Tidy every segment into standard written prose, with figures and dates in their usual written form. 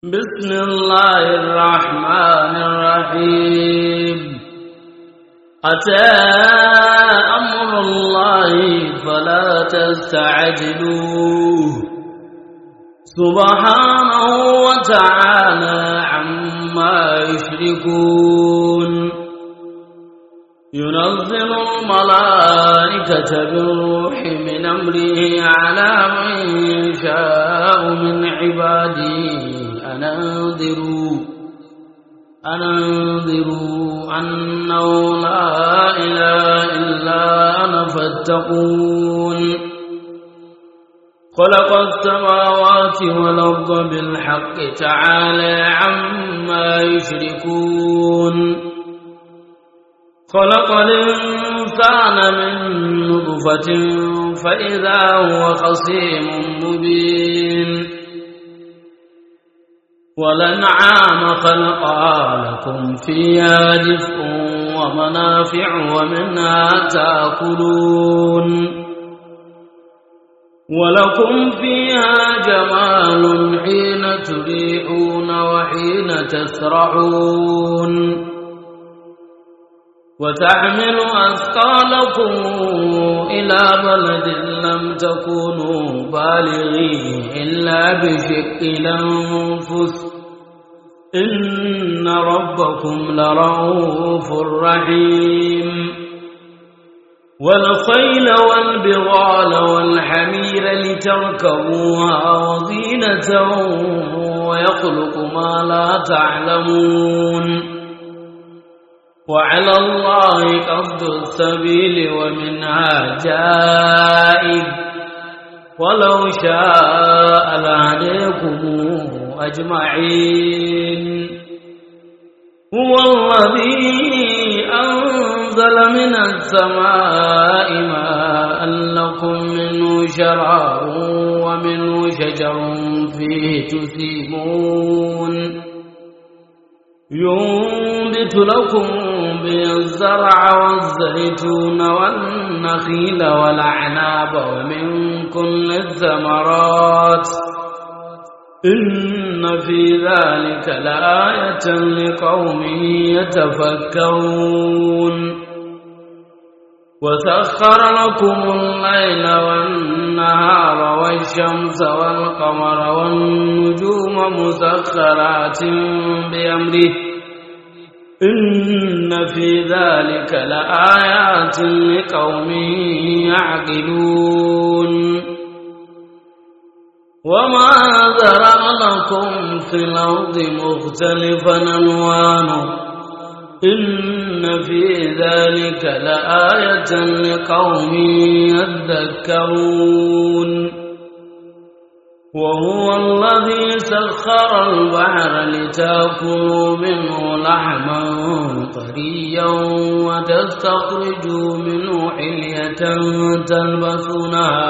بسم الله الرحمن الرحيم. أتى أمر الله فلا تستعجلوه سبحانه وتعالى عما يشركون. ينزل الملائكة بالروح من أمره على من يشاء من عباده أن أنذروا أنه لا إله إلا أنا فاتقون. خلق السماوات والأرض بالحق تعالى عما يشركون. خلق الإنسان من نطفة فإذا هو خصيم مبين. والأنعام خلقها لكم فيها دفء ومنافع ومنها تأكلون. ولكم فيها جمال حين تريحون وحين تسرحون. وتحمل أثقالكم إلى بلد لم تكونوا بالغيه إلا بشق الأنفس إن ربكم لرؤوف رحيم. والخيل والبغال والحمير لتركبوها وزينة ويخلق ما لا تعلمون. وعلى الله قصد السبيل ومنها جائر ولو شاء لهديكم أجمعين. هو الذي أنزل من السماء ماء لكم منه شراب ومنه شجر فيه تسيمون. ينبت لكم به الزرع والزيتون والنخيل والأعناب ومن كل الثمرات إن في ذلك لآية لقوم يتفكرون. وسخر لكم الليل والنهار والشمس والقمر والنجوم مسخرات بأمره إن في ذلك لآيات لقوم يعقلون. وما ذرأ لكم في الأرض مختلفا ألوانه إن في ذلك لآية لقوم يذكرون. وهو الذي سخر البحر لتأكلوا منه لحما طريا وتستخرجوا منه حلية تلبسونها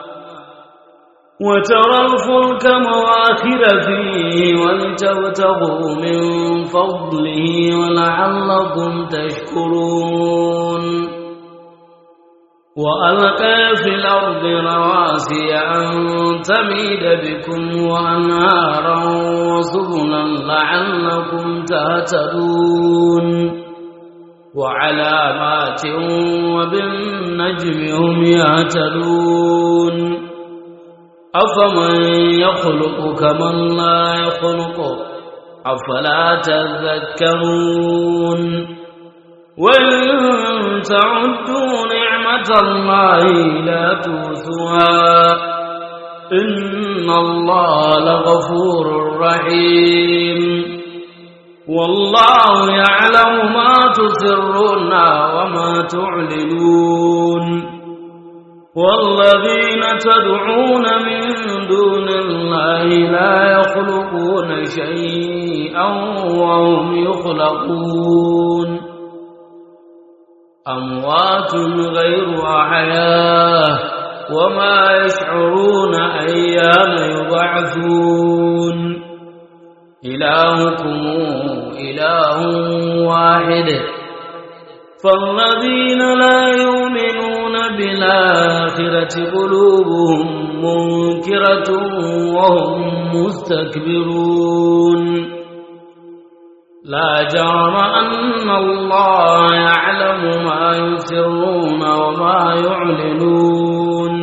وترى الفلك مواخر فيه ولتبتغوا من فضله ولعلكم تشكرون. وألقى في الأرض رواسي أن تميد بكم وأنهارا وسبلا لعلكم تهتدون. وعلامات وبالنجم هم يهتدون. أفمن يخلق كمن لا يخلق أفلا تذكرون. وإن تعدوا نعمة الله لا تحصوها إن الله لغفور رحيم. والله يعلم ما تسرون وما تعلنون. والذين تدعون من دون الله لا يخلقون شيئا وهم يخلقون. أموات غير أحياء وما يشعرون أيان يبعثون. إلهكم إله واحد فالذين لا يؤمنون بالآخرة قلوبهم منكرة وهم مستكبرون لا جرم أن الله يعلم ما يسرون وما يعلنون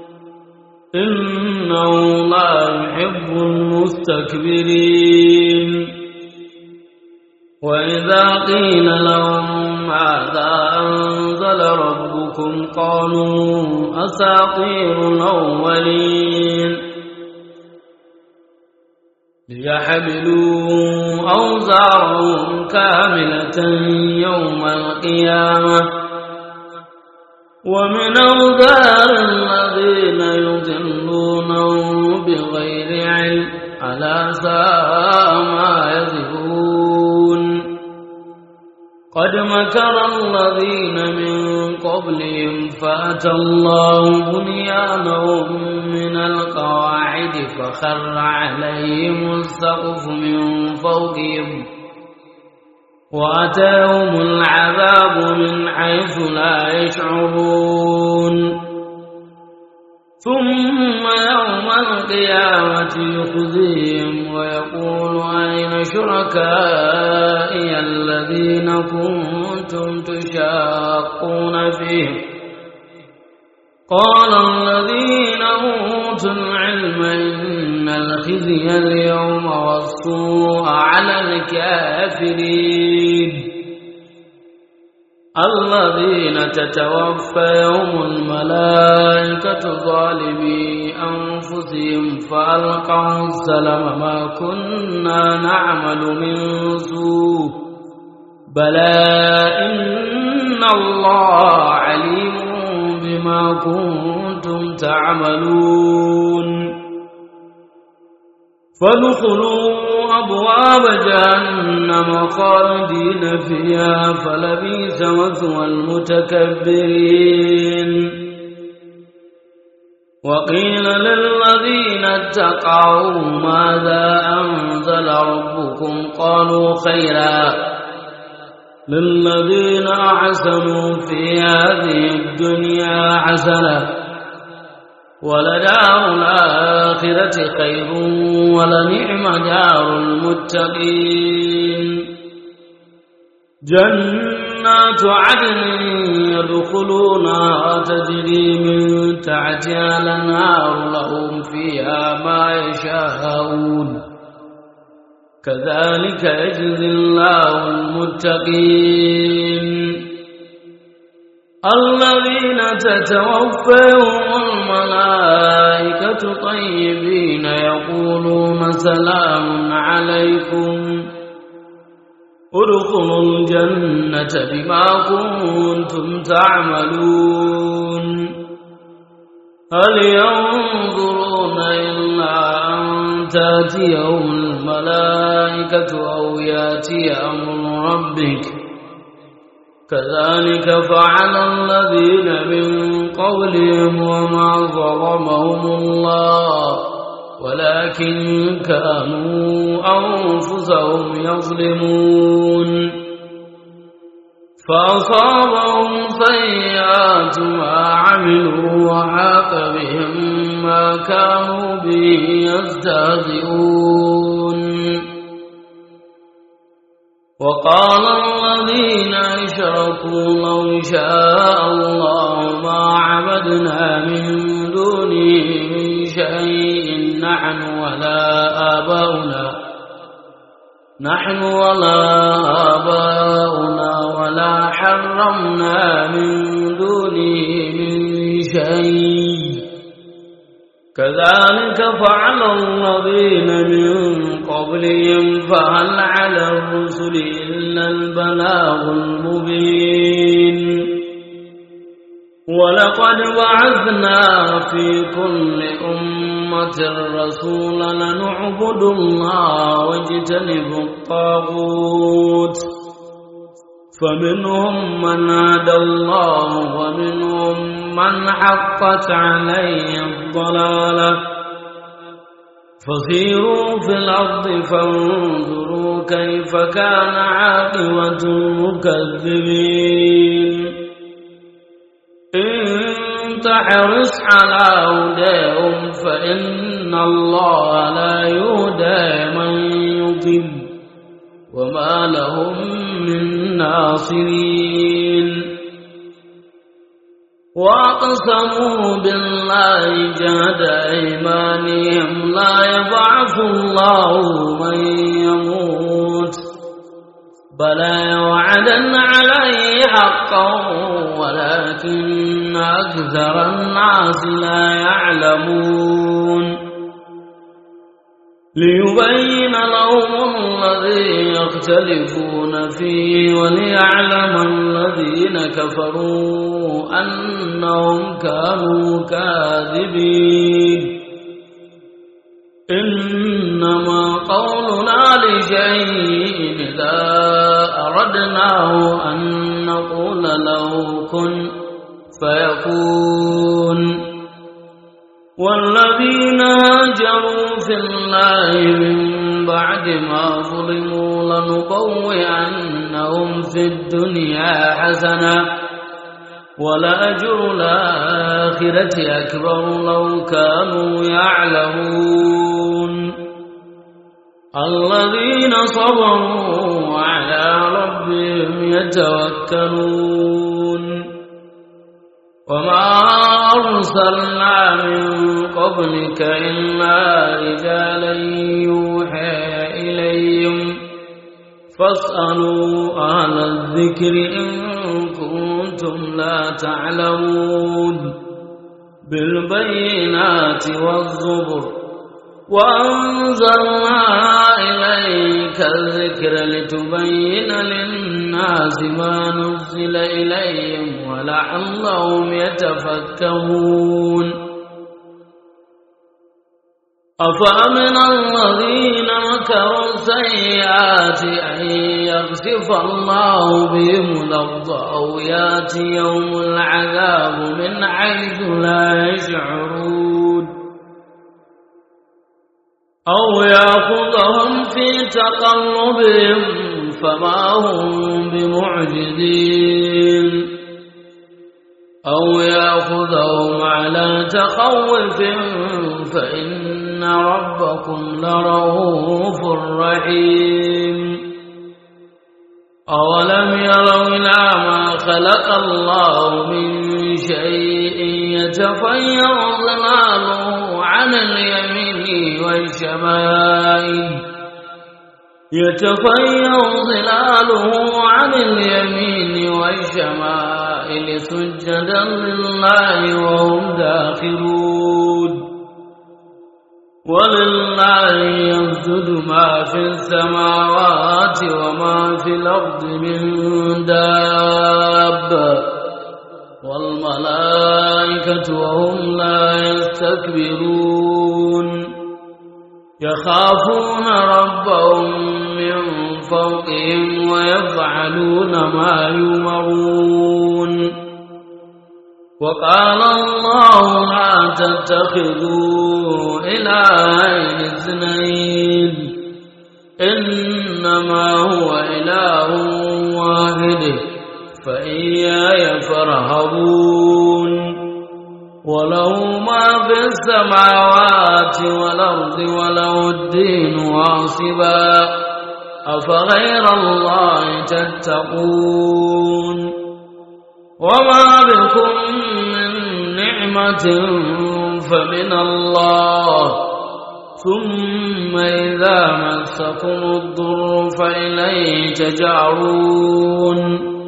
إنه لا يحب المستكبرين وإذا قيل لهم ماذا أنزل ربكم قالوا أساطير الأولين ليحملوا أوزارهم كاملة يوم القيامة ومن أوزار الذين يضلونهم بغير علم ألا ساء ما يزرون قد مكر الذين من قبلهم فأتى الله بنيانهم من القواعد فخر عليهم السقف من فوقهم وأتاهم العذاب من حيث لا يشعرون ثم يوم القيامة يخزيهم ويقول أين شركائي الذين كنتم تشاقون فيهم قال الذين أوتوا العلم إن الخزي اليوم والسوء على الكافرين الذين تتوفيهم الملائكة ظالمي أنفسهم فألقوا السلم ما كنا نعمل من سوء بلى إن الله عليم بما كنتم تعملون فادخلوا أبواب جهنم خالدين فيها فلبئس مثوى المتكبرين وقيل للذين اتقوا ماذا أنزل ربكم قالوا خيرا للذين أحسنوا في هذه الدنيا حسنة ولدار الآخرة خير ولنعم دار المتقين جنات عدن يدخلونها تجري من تحتها الأنهار لهم فيها ما يشاءون كذلك يجزي الله المتقين الذين تتوفاهم الملائكة طيبين يقولون سلام عليكم ادخلوا الجنة بما كنتم تعملون هل ينظرون إلا أن تأتيهم الملائكة أو يأتي أمر ربك كذلك فعل الذين من قبلهم وما ظلمهم الله ولكن كانوا أنفسهم يظلمون فأصابهم سيئات ما عملوا وحاق بهم ما كانوا به يستهزئون وقال الذين أشركوا لو شاء الله ما عبدنا من دونه من شيء نحن ولا آباؤنا ولا حرمنا من دونه من شيء كذلك فعل الذين من قبلهم فهل على الرسل إلا البلاغ المبين ولقد بعثنا في كل أمة رسولا نعبد الله واجتنب الطاغوت فمنهم من هدى الله ومنهم من حقت عليه الضلالة فسيروا في الأرض فانظروا كيف كان عاقبة المكذبين إن تحرص على هداهم فإن الله لا يهدى من يضل وما لهم من ناصرين وأقسموا بالله جهد أيمانهم لا يبعث الله من يموت بلى وعدا عليه حقا ولكن أكثر الناس لا يعلمون ليبين لهم الذي يختلفون فيه وليعلم الذين كفروا أنهم كانوا كاذبين إنما قولنا لشيء إذا أردناه أن نقول له كن فيكون والذين هاجروا في الله من بعد ما ظلموا لنبوئنهم في الدنيا حسنة ولأجر الآخرة أكبر لو كانوا يعلمون الذين صبروا على ربهم يتوكلون وما أرسلنا من قبلك إلا رجالا يوحى إليهم فاسألوا أهل الذكر إن كنتم لا تعلمون بالبينات والزبر وأنزلنا إليك الذكر لتبين للناس ما نزل إليهم ولعلهم يتفكرون أفأمن الذين مكروا السيئات أن يخسف الله بهم الأرض أو يأتيهم العذاب من حيث لا يشعرون أو يأخذهم في تقلبهم فما هم بمعجزين أو يأخذهم على تخوف فإن ربكم لرؤوف رحيم أولم يروا إلى ما خلق الله من شيء يتفيأ ظلاله عن اليمين والشمائل يتفيأ ظلاله عن اليمين والشمائل سجدا لله وهم داخرون ولله يسجد ما في السماوات وما في الأرض من دابة والملائكة وهم لا يستكبرون يخافون ربهم من فوقهم ويفعلون ما يؤمرون وقال الله لا تتخذوا إلهين اثنين إنما هو إله واحد فإياي فارهبون وله ما في السماوات والأرض وله الدين واصبا أفغير الله تتقون وما بكم من نعمة فمن الله ثم إذا مسكم الضر فإليه تجأرون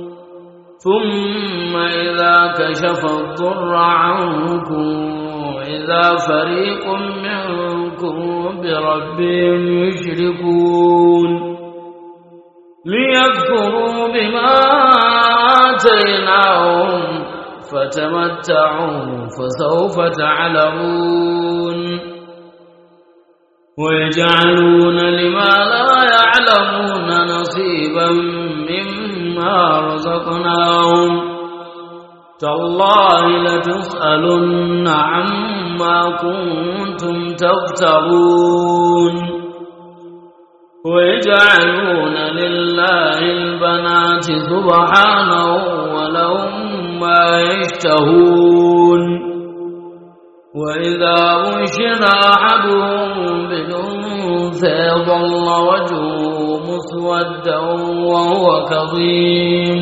ثم إذا كشف الضر عنكم إذا فريق منكم بربهم يشركون ليكفروا بما آتيناهم فتمتعوا فسوف تعلمون ويجعلون لما لا يعلمون نصيبا مما رزقناهم تالله لتسألن عما ما كنتم تفترون ويجعلون لله البنات سبحانه ولهم ما يشتهون وإذا بشر أحدهم بالأنثى ظل وجهه مسودا وهو كظيم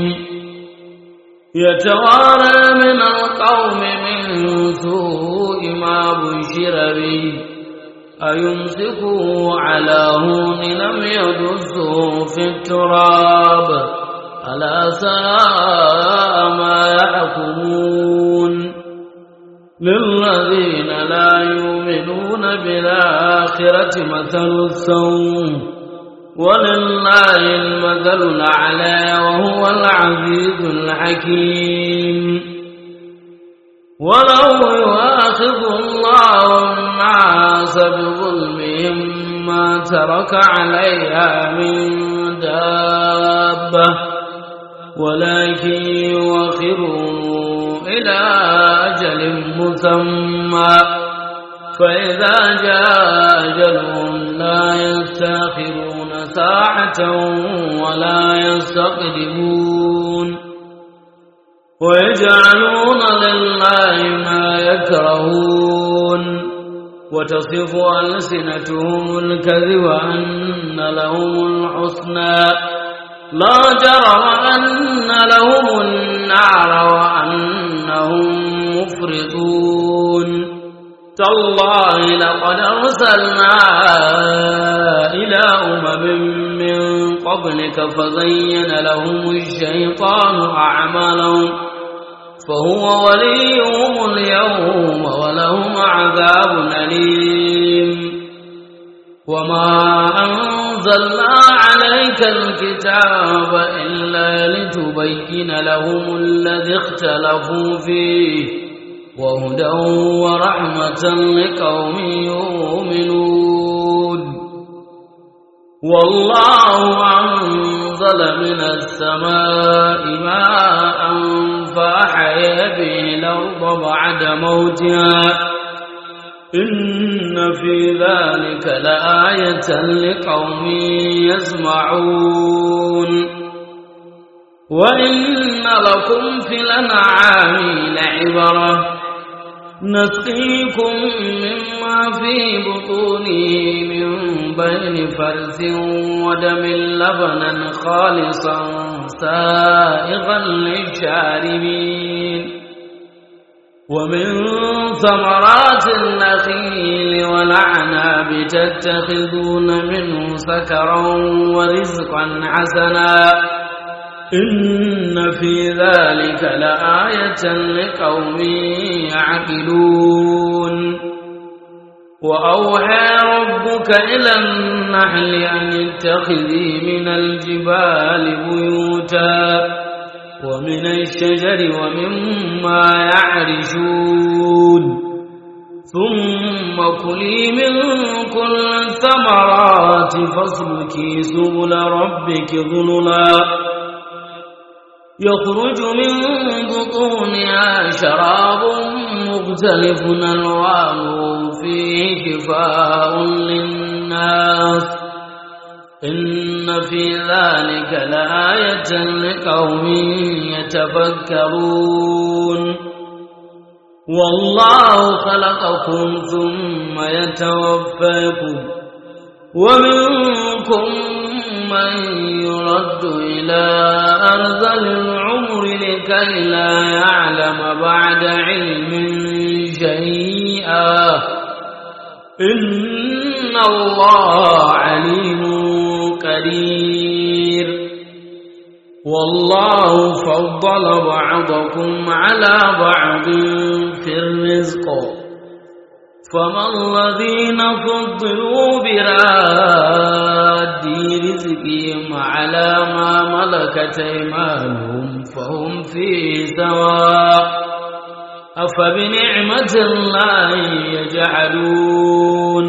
يتوارى من القوم من سوء ما بشر به أيمسكه على هون لم يدسه في التراب ألا ساء ما يحكمون للذين لا يؤمنون بالآخرة مثل السوء ولله المثل الأعلى وهو العزيز الحكيم ولو يؤاخذ الله الناس بظلمهم ما ترك عليها من دابة ولكن يؤخرهم إلى أجل مسمى فإذا جاء أجلهم لا يستأخرون ساعة ولا يستقدمون ويجعلون لله ما يكرهون وتصف ألسنتهم الكذب أن لهم الحسنى لا جرم أن لهم النار وأنهم مفرطون تالله لقد أرسلنا إلى أمم من قبلك فزين لهم الشيطان أعمالهم فهو وليهم اليوم ولهم عذاب أليم وما أنزلنا عليك الكتاب إلا لتبين لهم الذي اختلفوا فيه وهدى ورحمة لقوم يؤمنون والله أنزل من السماء ماء فأحيا به الأرض بعد موتها إن في ذلك لآية لقوم يسمعون وإن لكم في الأنعام لعبرة نسقيكم مما في بطونه من بين فرث ودم لبنا خالصا سائغا للشاربين ومن ثمرات النخيل والأعناب تتخذون منه سكرا ورزقا حسنا إن في ذلك لآية لقوم يعقلون وأوحى ربك إلى النحل أن اتخذي من الجبال بيوتا ومن الشجر ومما يعرشون ثم كلي من كل الثمرات فاسلكي سبل ربك ذللا يخرج من بطونها شراب مختلف ألوانه فيه شفاء للناس إن في ذلك لآية لقوم يتفكرون والله خلقكم ثم يتوفاكم ومنكم من يرد إلى أرذل العمر لكي لا يعلم بعد علم شيئا إن الله عليم قدير والله فضل بعضكم على بعض في الرزق فما الذين فضلوا براد رزقهم على ما ملكت أيمانهم فهم فيه سواء أفبنعمة الله يجحدون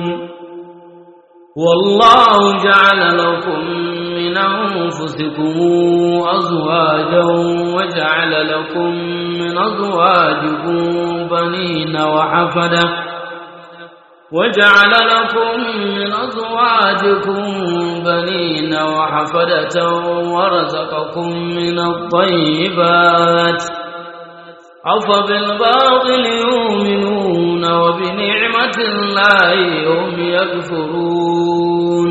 والله جعل لكم من أنفسكم أزواجا وجعل لكم من أزواجكم بنين وحفدة وجعل لكم من أزواجكم بنين وحفدة ورزقكم من الطيبات أفبالباطل يؤمنون وبنعمة الله هم يكفرون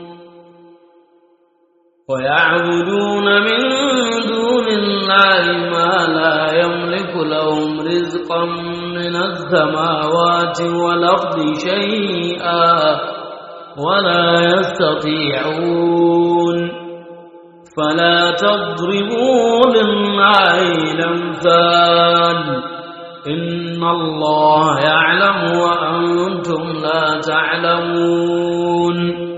ويعبدون من دون الله ما لا يملك لهم رزقا من السماوات والأرض شيئا ولا يستطيعون فلا تضربوا لله الأمثال إن الله يعلم وأنتم لا تعلمون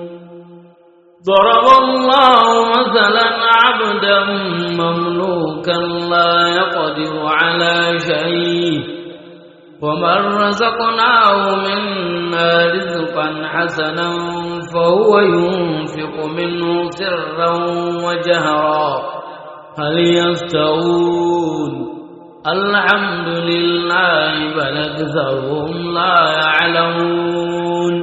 ضرب الله مثلا عبدا مملوكا لا يقدر على شيء ومن رزقناه منا رزقا حسنا فهو ينفق منه سرا وجهرا هل يستوون الحمد لله بل أكثرهم لا يعلمون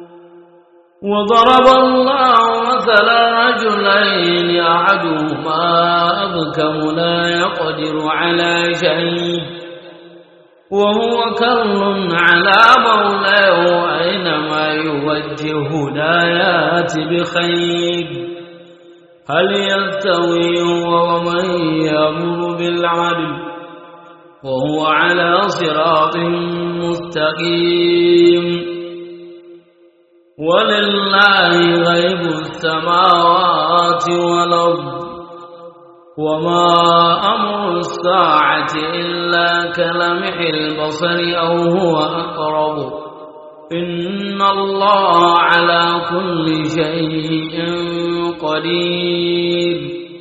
وضرب الله مثلا رجلين أحدهما أبكم لا يقدر على شيء وهو كل على مولاه أينما يوجه لا يأتي بخير هل يستوي ومن يأمر بالعدل وهو على صراط مستقيم ولله غيب السماوات والأرض وما أمر الساعة إلا كلمح البصر أو هو أقرب إن الله على كل شيء قدير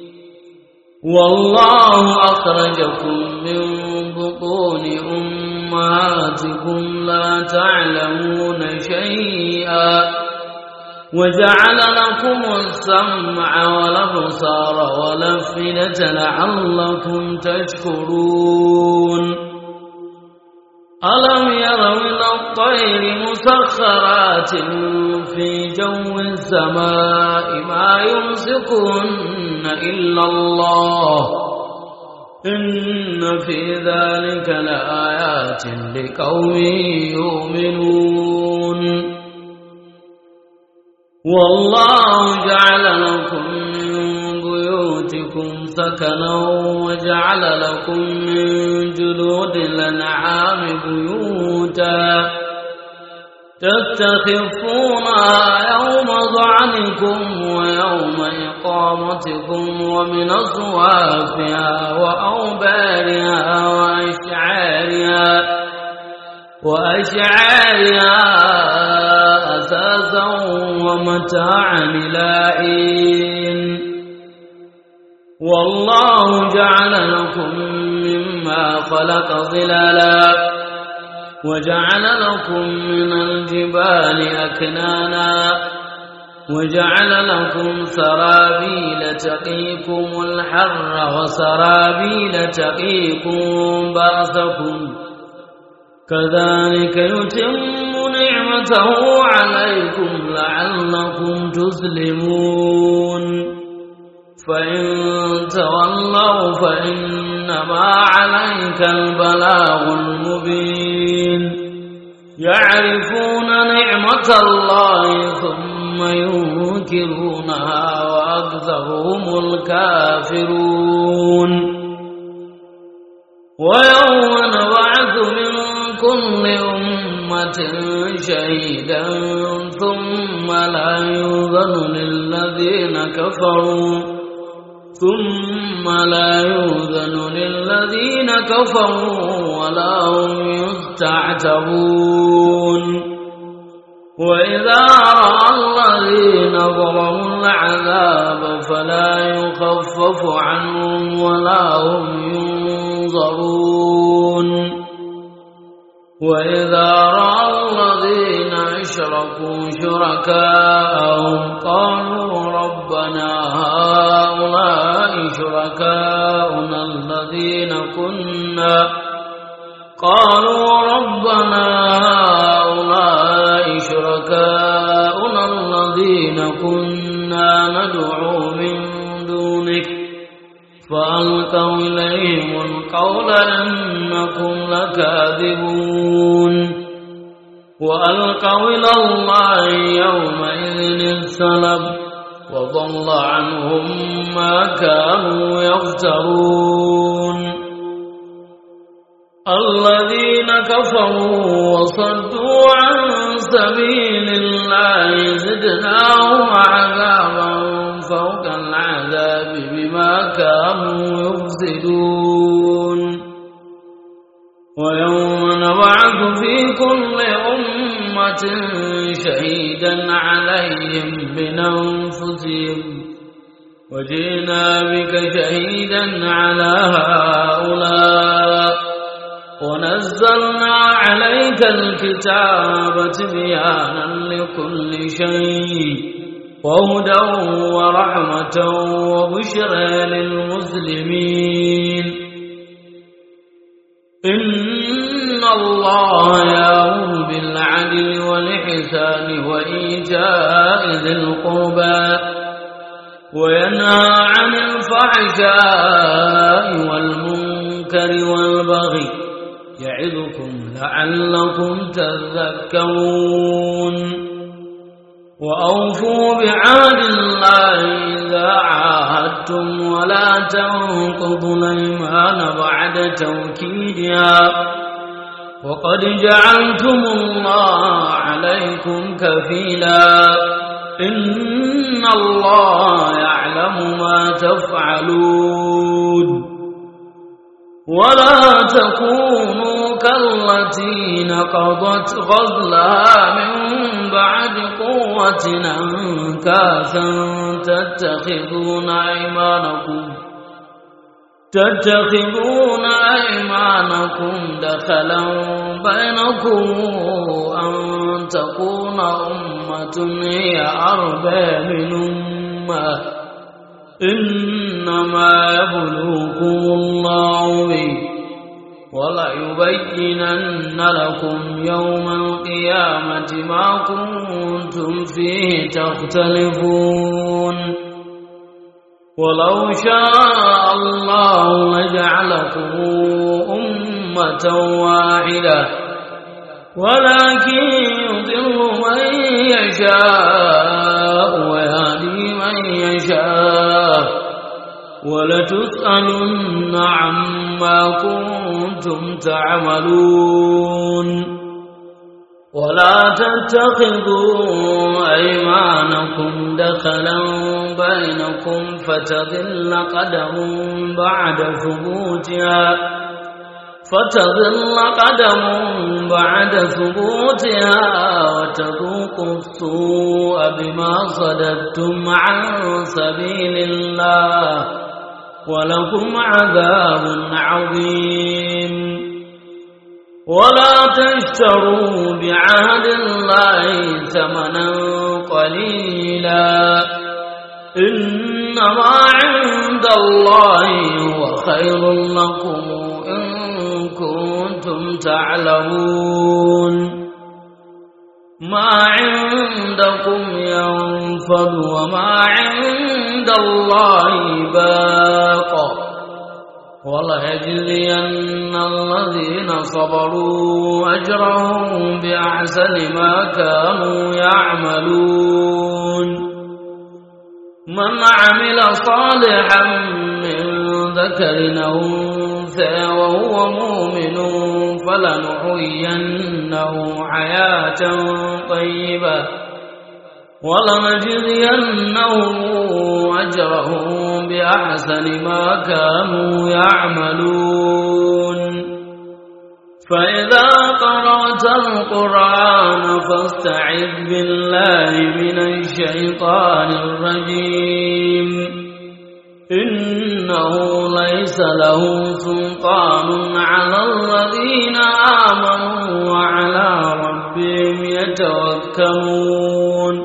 والله أخرجكم من بطون أمهاتكم لا تعلمون شيئا وجعل لكم السمع والأبصار والأفئدة لعلكم تشكرون ألم يروا إلى الطير مسخرات في جو السماء ما يمسكهن إلا الله إن في ذلك لآيات لقوم يؤمنون والله جعل لكم من بيوتكم سكنا وجعل لكم من جلود الأنعام بيوتا تستخفونها يوم ظعنكم ويوم إقامتكم ومن أصوافها وأوبارها وأشعارها أثاثا ومتاعا إلى حين والله جعل لكم مما خلق ظلالا وجعل لكم من الجبال أكنانا وجعل لكم سرابيل تقيكم الحر وسرابيل تقيكم بأسكم كذلك يتم نعمته عليكم لعلكم تسلمون فإن تولوا فإنما عليك البلاغ المبين يعرفون نعمة الله ثم ينكرونها وأكثرهم الكافرون ويوم نبعث من كل أمة شهيدا ثم لا يؤذن للذين كفروا ولا هم يستعتبون وإذا رأى الذين ظلموا العذاب فلا يخفف عنهم ولا هم ينظرون وإذا رأى الذين أشركوا شركاءهم قالوا ربنا هؤلاء شركاؤنا الذين شركاؤنا الذين كنا ندعو من دونك فألقوا إليهم القول إنكم لكاذبون وألقوا إلى الله يومئذ السلام وضل عنهم ما كانوا يفترون الذين كفروا وصدوا عن سبيل الله زدناهم عذابا فوق العذاب بما كانوا يفسدون ويوم نبعث في كل أمة شهيدا عليهم من أنفسهم وجئنا بك شهيدا على هؤلاء ونزلنا عليك الكتاب تبيانا لكل شيء وهدى ورحمة وبشرى للمسلمين إن الله يأمر بالعدل والإحسان وإيتاء ذي القربى وينهى عن الفحشاء والمنكر والبغي يعظكم لعلكم تذكرون وأوفوا بعهد الله إذا عاهدتم ولا تنقضوا الأيمان بعد توكيدها وقد جعلتم الله عليكم كفيلا إن الله يعلم ما تفعلون ولا تكونوا كالتي نقضت غزلها من بعد قوة أنكاثا تتخذون أيمانكم دخلا بينكم أن تكون أمة هي أربى من أمة إنما يبلوكم الله به وليبينن لكم يوم القيامة ما كنتم فيه تختلفون ولو شاء الله لجعلكم أمة واحدة ولكن يضل من يشاء ويهدي من يشاء ولتسألن عما كنتم تعملون ولا تتخذوا أيمانكم دخلا بينكم فتضل قدم بعد ثبوتها وتذوقوا السوء بما صددتم عن سبيل الله ولكم عذاب عظيم ولا تشتروا بعهد الله ثمنا قليلا إنما عند الله هو خير لكم إن كنتم تعلمون ما عندكم ينفد وما عند الله باق وليجزين الذين صبروا أجرهم بأحسن ما كانوا يعملون من عمل صالحا من ذكر أو أنثى وهو مؤمن فلنحيينه حياة طيبة ولنجزينهم أجرهم بأحسن ما كانوا يعملون فإذا قرأت القرآن فاستعذ بالله من الشيطان الرجيم إنه ليس له سلطان على الذين آمنوا وعلى ربهم يتوكلون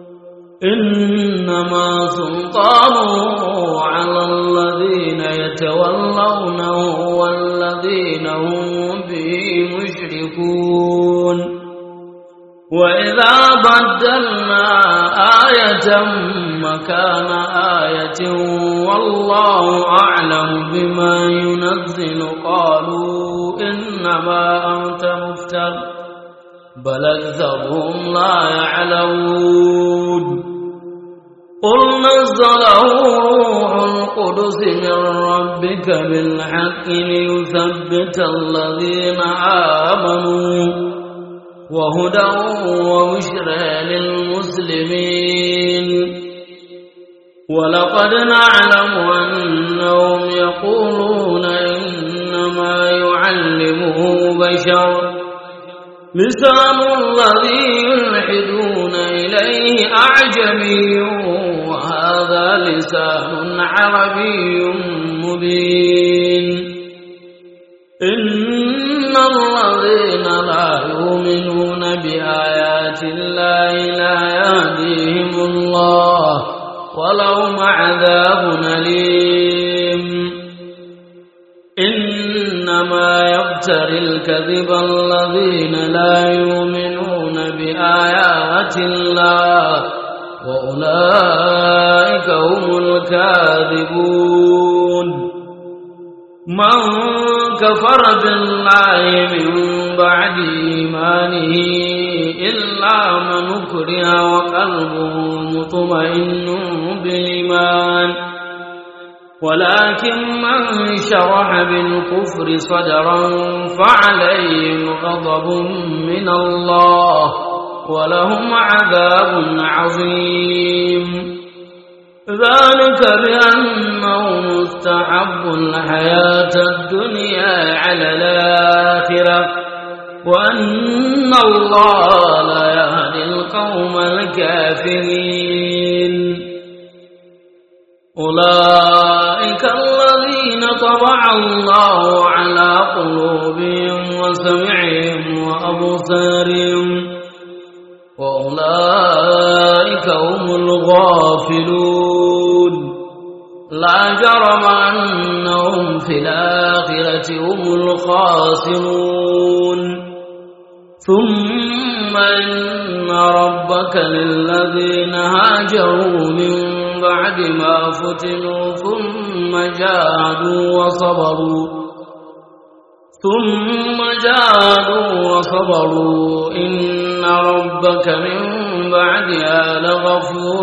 إنما سلطانه على الذين يتولونه والذين هم به مشركون وإذا بدلنا آية مكان آية والله أعلم بما ينزل قالوا إنما أنت مفتر بل أكثرهم لا يعلمون قل نزله روح القدس من ربك بالحق ليثبت الذين آمنوا وهدى وبشرى للمسلمين ولقد نعلم أنهم يقولون إنما يعلمه بشر لسان الذي يلحدون إليه أعجمي وهذا لسان عربي مبين إن الذين لا يؤمنون بآيات الله لا يهديهم الله ولهم عذاب أليم إنما يفتري الكذب الذين لا يؤمنون بآيات الله وأولئك هم الكاذبون من كفر بالله من بعد إيمانه إلا من أكره وقلبه مطمئن بالإيمان ولكن من شرح بالكفر صدرا فعليهم غضب من الله ولهم عذاب عظيم ذلك بأنهم استحبوا الحياة الدنيا على الآخرة وأن الله لا يهدي القوم الكافرين أولئك الذين طبع الله على قلوبهم وسمعهم وأبصارهم وأولئك هم الغافلون لا جرم أنهم في الآخرة هم الخاسرون ثم إن ربك للذين هاجروا من بعد ما فتنوا ثم جاهدوا وصبروا إن ربك من بعدها لغفور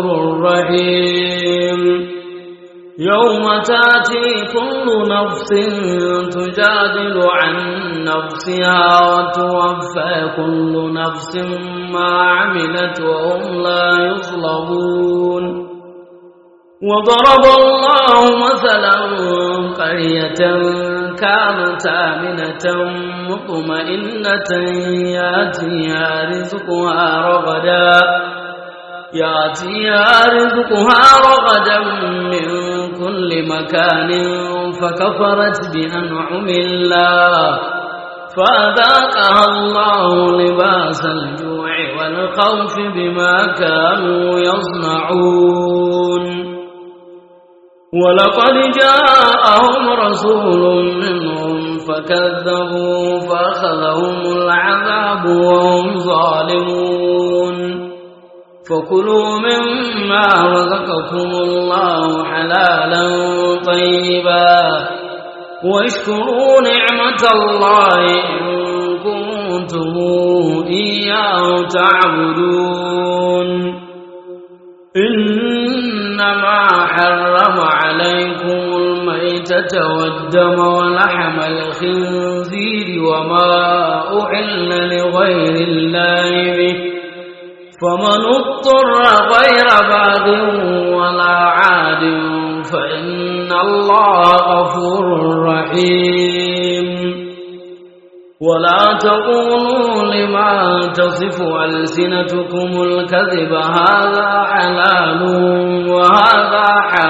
رحيم يوم تأتي كل نفس تجادل عن نفسها وتوفى كل نفس ما عملت وهم لا يظلمون وضرب الله مثلا قرية كانت آمنة مطمئنة يأتيها رغدا من كل مكان فكفرت بأنعم الله فأذاقها الله لباس الجوع والخوف بما كانوا يصنعون ولقد جاءهم رسول منهم فكذبوا فأخذهم العذاب وهم ظالمون فكلوا مما رزقكم الله حلالا طيبا واشكروا نعمة الله إن كنتم إياه تعبدون إنما حرم عليكم الميتة والدم ولحم الخنزير وما أحل لغير الله به فمن اضطر غير باغ ولا عاد فإن الله غفور رحيم ولا تقولوا لما تصف ألسنتكم الكذب هذا حلال وهذا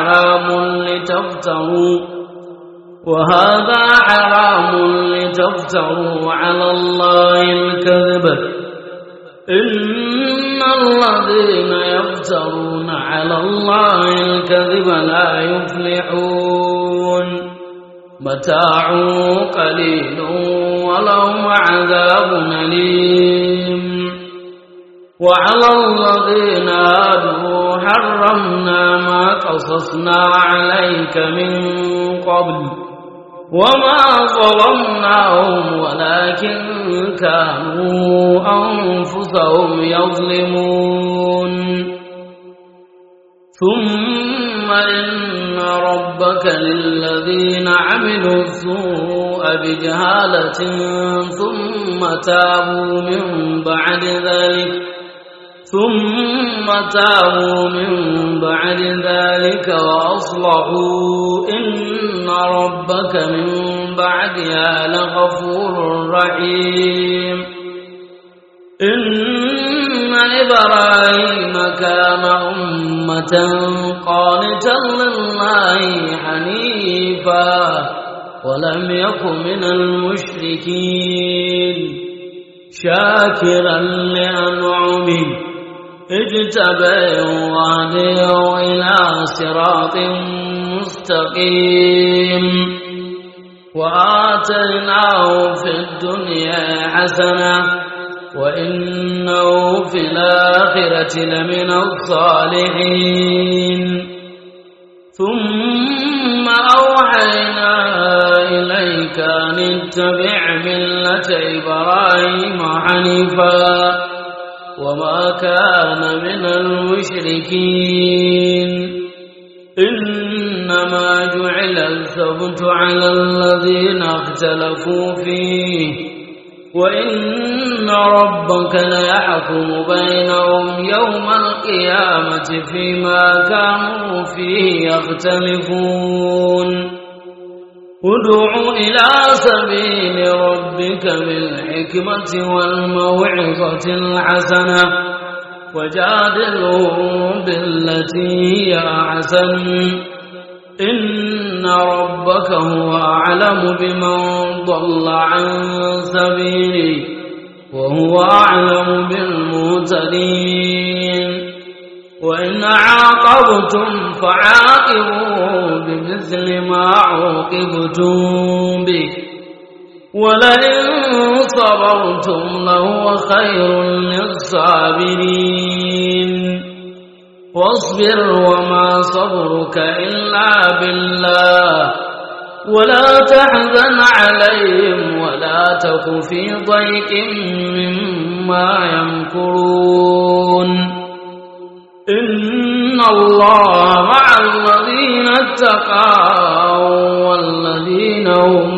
حرام لتفتروا على الله الكذب إن الذين يفترون على الله الكذب لا يفلحون متاع قليل ولهم عذاب أليم وعلى الذين هادوا حرمنا ما قصصنا عليك من قبل وما ظلمناهم ولكن كانوا أنفسهم يظلمون ثم إن ربك للذين عملوا السوء بجهالة ثم تابوا من بعد ذلك وأصلحوا إن ربك من بعدها لغفور رحيم إن إبراهيم كان أمة قانتا لله حنيفا ولم يك من المشركين شاكرا لأنعمه اجتبيه وهديه إلى صراط مستقيم وآتيناه في الدنيا حسنة وإنه في الآخرة لمن الصالحين ثم أوحينا إليك أن اتبع ملة إبراهيم حنيفا وما كان من المشركين إنما جعل السبت على الذين اختلفوا فيه وإن ربك ليحكم بينهم يوم القيامة فيما كانوا فيه يختلفون ادع إلى سبيل ربك بالحكمة والموعظة الحسنة وجادلهم بالتي هي أحسن إن ربك هو أعلم بمن ضل عن سبيله وهو أعلم بالمهتدين وإن عاقبتم فعاقبوا بمثل ما عوقبتم به ولئن صبرتم لهو خير للصابرين واصبر وما صبرك إلا بالله ولا تحزن عليهم ولا تك في ضيق مما يمكرون إن الله مع الذين اتقوا والذين هم